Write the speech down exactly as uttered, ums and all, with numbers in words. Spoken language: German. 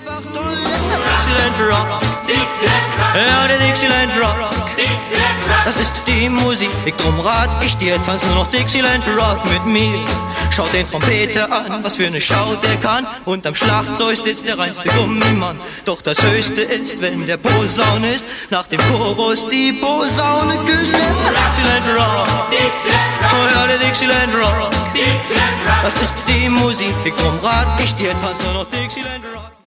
Dixieland Rock. Ja, der Dixieland Rock. Das ist die Musik, drum rat ich dir, tanz nur noch Dixieland Rock mit mir. Schaut den Trompeter an, was für eine Schau der kann. Und am Schlagzeug sitzt der reinste Gummimann. Doch das Höchste ist, wenn der Posaunist nach dem Chorus die Posaune küsst. Dixieland Rock. Oh ja, der Dixieland Rock. Das ist die Musik, drum rat ich dir, tanz nur noch Dixieland Rock.